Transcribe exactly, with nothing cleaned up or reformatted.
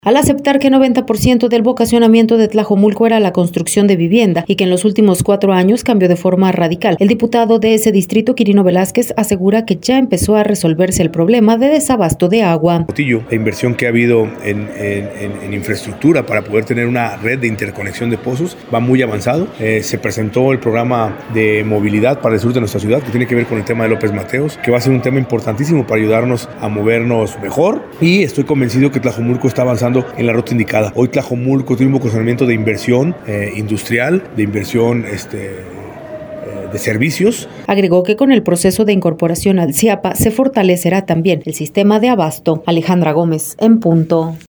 Al aceptar que noventa por ciento del vocacionamiento de Tlajomulco era la construcción de vivienda y que en los últimos cuatro años cambió de forma radical, el diputado de ese distrito, Quirino Velázquez, asegura que ya empezó a resolverse el problema de desabasto de agua. La inversión que ha habido en, en, en infraestructura para poder tener una red de interconexión de pozos va muy avanzado. Eh, se presentó el programa de movilidad para el sur de nuestra ciudad, que tiene que ver con el tema de López Mateos, que va a ser un tema importantísimo para ayudarnos a movernos mejor, y estoy convencido que Tlajomulco está avanzando en la ruta indicada. Hoy Tlajomulco tiene un vocacionamiento de inversión eh, industrial, de inversión este, eh, de servicios. Agregó que con el proceso de incorporación al C I A P A se fortalecerá también el sistema de abasto. Alejandra Gómez, en punto.